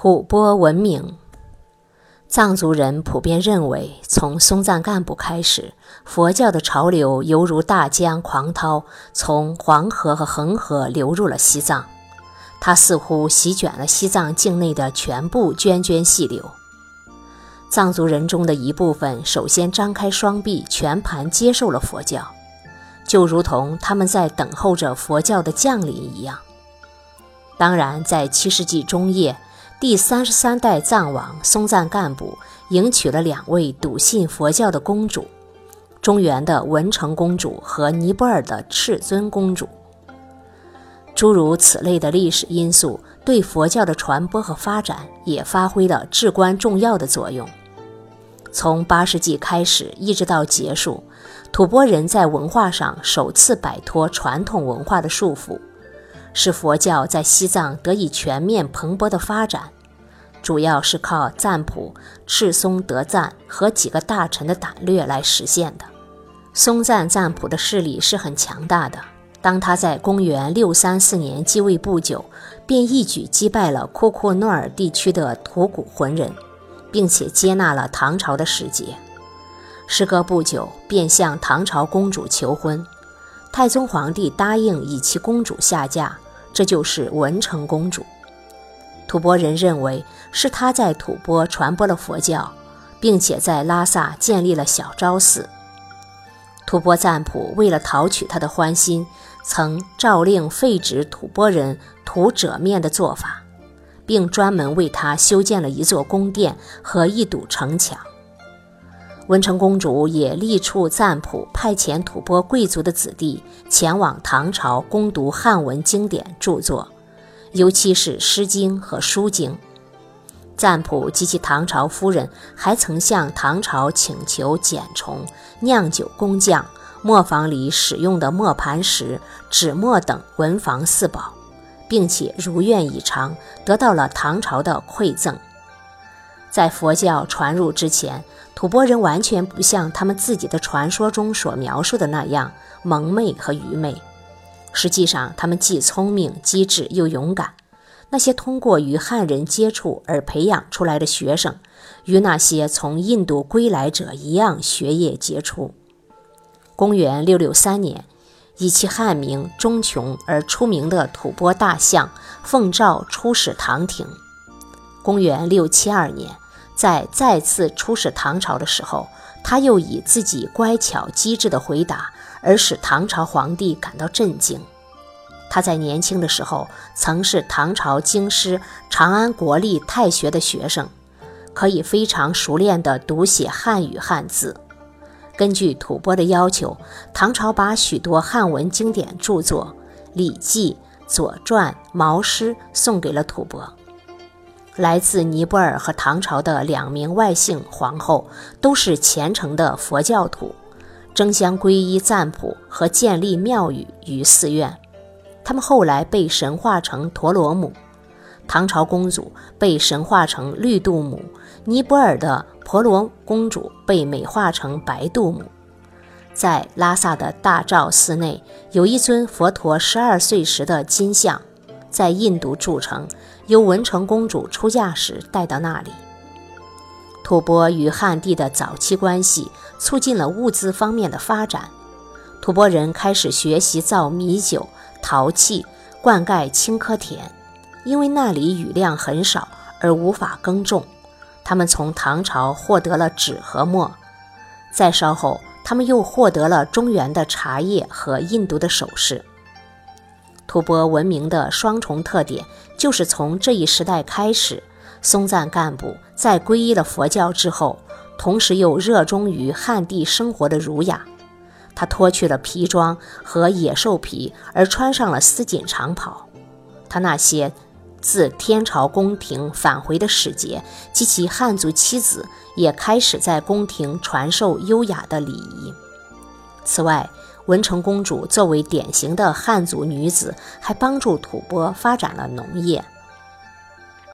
吐蕃文明。藏族人普遍认为，从松赞干布开始，佛教的潮流犹如大江狂涛，从黄河和恒河流入了西藏，它似乎席卷了西藏境内的全部涓涓细流。藏族人中的一部分首先张开双臂，全盘接受了佛教，就如同他们在等候着佛教的降临一样。当然，在7世纪中叶，第33代藏王松赞干布迎娶了2位笃信佛教的公主，中原的文成公主和尼泊尔的赤尊公主。诸如此类的历史因素对佛教的传播和发展也发挥了至关重要的作用。从8世纪开始一直到结束，吐蕃人在文化上首次摆脱传统文化的束缚，使佛教在西藏得以全面蓬勃的发展，主要是靠赞普、赤松德赞和几个大臣的胆略来实现的。松赞赞普的势力是很强大的，当他在公元634年继位不久，便一举击败了库库诺尔地区的吐谷浑人，并且接纳了唐朝的使节。时隔不久，便向唐朝公主求婚，太宗皇帝答应以其公主下嫁，这就是文成公主。吐蕃人认为是他在吐蕃传播了佛教，并且在拉萨建立了小昭寺。吐蕃赞普为了讨取他的欢心，曾诏令废止吐蕃人吐者面的做法，并专门为他修建了一座宫殿和一堵城墙。文成公主也力促赞普派遣吐蕃贵族的子弟前往唐朝攻读汉文经典著作，尤其是《诗经》和《书经》。赞普及其唐朝夫人还曾向唐朝请求简虫、酿酒工匠、磨坊里使用的磨盘石、纸墨等文房四宝，并且如愿以偿，得到了唐朝的馈赠。在佛教传入之前，吐蕃人完全不像他们自己的传说中所描述的那样蒙昧和愚昧，实际上他们既聪明机智又勇敢。那些通过与汉人接触而培养出来的学生，与那些从印度归来者一样学业杰出。公元663年，以其汉名钟琼而出名的吐蕃大相奉诏出使唐廷。公元672年，在再次出使唐朝的时候，他又以自己乖巧机智的回答而使唐朝皇帝感到震惊。他在年轻的时候曾是唐朝京师长安国立太学的学生，可以非常熟练地读写汉语汉字。根据吐蕃的要求，唐朝把许多汉文经典著作《礼记》《左传》《毛诗》送给了吐蕃。来自尼泊尔和唐朝的2名外姓皇后都是虔诚的佛教徒，争相皈依赞普和建立庙宇与寺院。他们后来被神化成陀罗姆，唐朝公主被神化成绿度母，尼泊尔的婆罗公主被美化成白度母。在拉萨的大昭寺内有一尊佛陀12岁时的金像，在印度铸成，由文成公主出嫁时带到那里。吐蕃与汉地的早期关系促进了物资方面的发展，吐蕃人开始学习造米酒、陶器，灌溉青稞田。因为那里雨量很少而无法耕种，他们从唐朝获得了纸和墨。再稍后，他们又获得了中原的茶叶和印度的首饰。吐蕃文明的双重特点就是从这一时代开始，松赞干布在皈依了佛教之后，同时又热衷于汉地生活的儒雅。他脱去了皮装和野兽皮，而穿上了丝锦长袍。他那些自天朝宫廷返回的使节及其汉族妻子也开始在宫廷传授优雅的礼仪。此外，文成公主作为典型的汉族女子，还帮助吐蕃发展了农业。